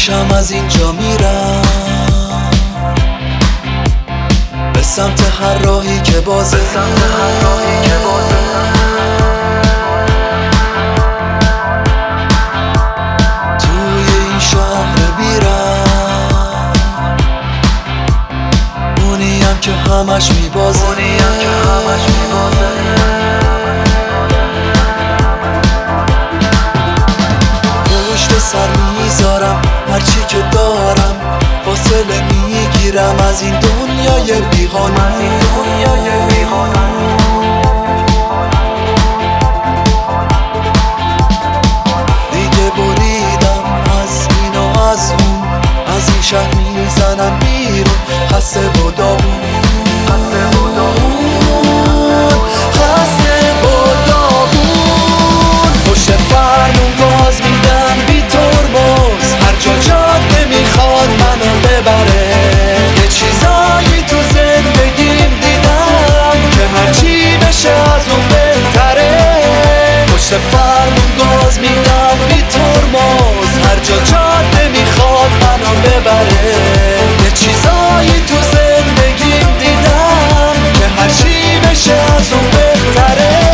میشم از اینجا میرم به سمت هر راهی که بازه، توی این شهر بیرم اونیم که همش میبازه، پشت سر میذارم هرچی که دارم، فاصله میگیرم از این دنیای بیقانون. دیگه بریدم از این و از اون، از این شهر میزنم بیرون، خسته و داغون، پشت فرمون گاز میدم بی ترمز، هر جا جاده میخواد منو ببره. یه چیزایی تو زندگیم دیدم که هرچی بشه از اون بهتره. پشت فرمون گاز میدم بی ترمز، هر جا جاده میخواد منو ببره. یه چیزایی تو زندگیم دیدم که هرچی بشه از اون بهتره.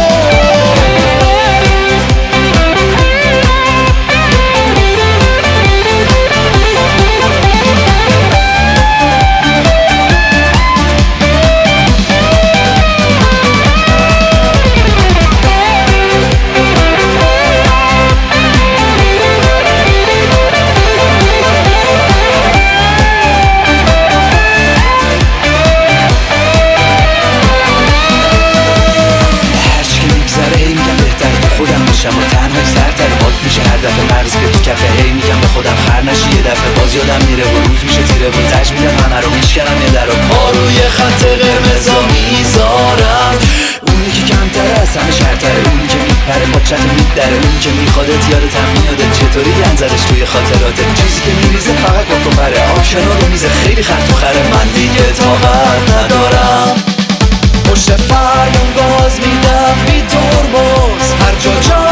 و تنهای سرتر باد میشه هر دفعه مغز که تو کفه، هی میگم به خودم خر نشی یه دفعه، باز یادم میره و روز میشه تیره و تج میدم همه رو میشکنم یه در و پا روی خط قرمزا میذارم. اونی که کمتر از همه شرطره، اونی که میپره پاچت میدره، اونی که میخوادت یادت میادت چطوری انزدش توی خاطراتت، چیزی که میریزه فقط با تو پره، آب کنار رو میزه خیلی خر تو خره. من دیگه طاقت ندارم، پشت فرمون گاز میدم بی ترمز، هر جا